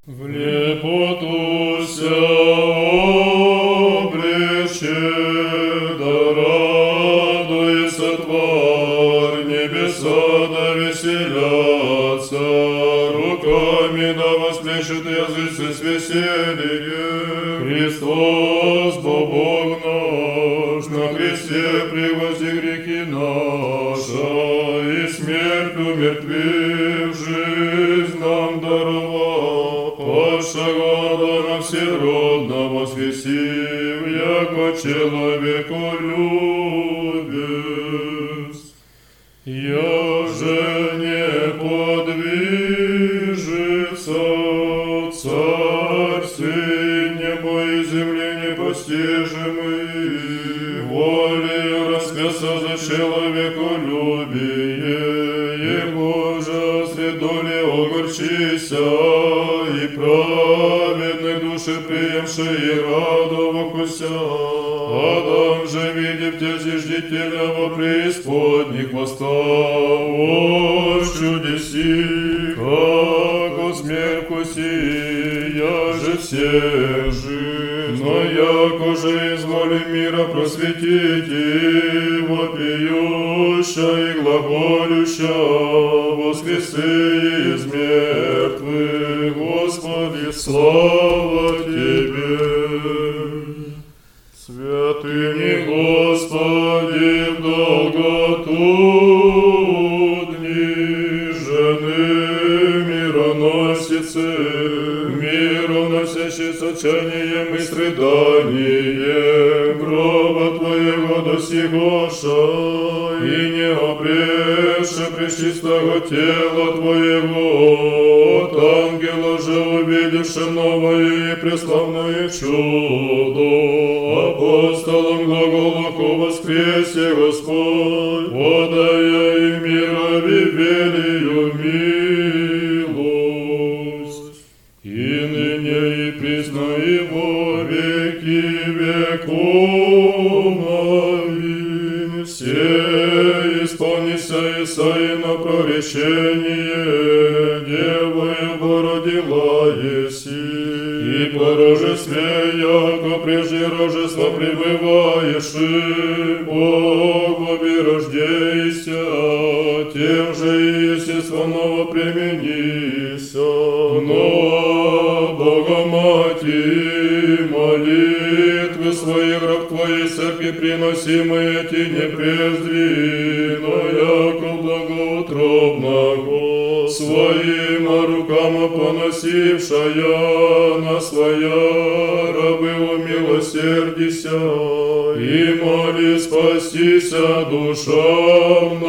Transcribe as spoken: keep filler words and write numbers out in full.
В лепотуся облече, да радуется тварь, небеса да веселятся, руками да восплещут языцы с весельем. Христос, Бог наш, на кресте превози грехи наша, и смерть умертвив, жизнь нам даровал. Пошагода на всеродно воскресив, яко человеку любец. Я же не подвижется, Царь, Сын, небо и земли непостижимый, волею распяся за человеколюбие, Его же сред доли огорчися, и праведной души приемши и радовахуся. Адам же, видев те зиждителя во преисподних восстав, чудеси, как смерть сия же все жив, но яко же изволи мира просветить, вопиюща и глаголюща, воскреси из мертвых, Господи, слава Тебе. Святыни Господи в долготу дни, жены мироносицы, мироносящие с отчаянием и страданием, гроба Твоего досягоша, и не обреше пречистого тела Твоего, от ангела же увидевши новое и преславное чудо, апостолам глаголоку воскресе Господь, подая им мирови велию милость, и ныне и присно и во веки веков. Аминь. Все исполнися Исаина проречение, Девою породила еси, и по рожестве, яко прежде рожества пребываешь, Богу рождейся, тем же и естественно применися. Но Богомати, молитвы своих раб Твоей церкви приносимые Ти не презри, но яко благоутробного своим рукам поносившая на своя рабы умилосердися, и моли спастися душам